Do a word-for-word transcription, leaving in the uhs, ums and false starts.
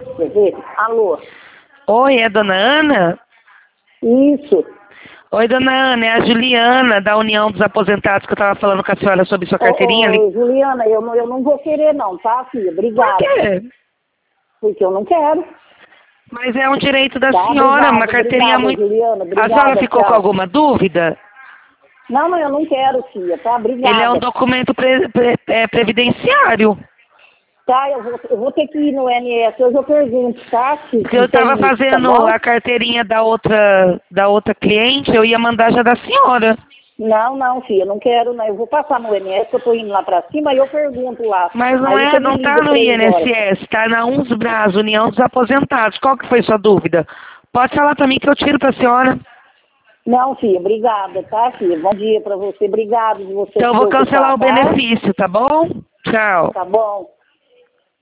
Quer ver? Alô? Oi, é a dona Ana? Isso. Oi, dona Ana, é a Juliana, da União dos Aposentados, que eu estava falando com a senhora sobre sua Ô, carteirinha ali. ô, Juliana, eu não, eu não vou querer não, tá, filha? Por Obrigada. quê? Porque eu não quero. Mas é um direito da Tá, senhora, obrigada, uma carteirinha obrigada, muito... Juliana, A senhora obrigada, ficou com tchau. alguma dúvida? Não, não, eu não quero, filha, tá? Ele é um Obrigada. documento pre- pre- é, previdenciário. Tá, eu vou, eu vou ter que ir no I N S, hoje eu pergunto, tá? Se, Porque se eu estava tem isso, tá fazendo bom? a carteirinha da outra, da outra cliente, eu ia mandar já da senhora. Não, não, filha, não quero, não. Eu vou passar no I N S, que eu tô indo lá pra cima, aí eu pergunto lá. Mas não Aí é, você me não liga está no três horas. I N S S, está na UNSBRAS, União dos Aposentados. Qual que foi sua dúvida? Pode falar para mim que eu tiro para a senhora. Não, filha, obrigada, tá, filha? Bom dia pra você, obrigado de você Então se eu vou preocupar, cancelar o tá? benefício, tá bom? Tchau. Tá bom.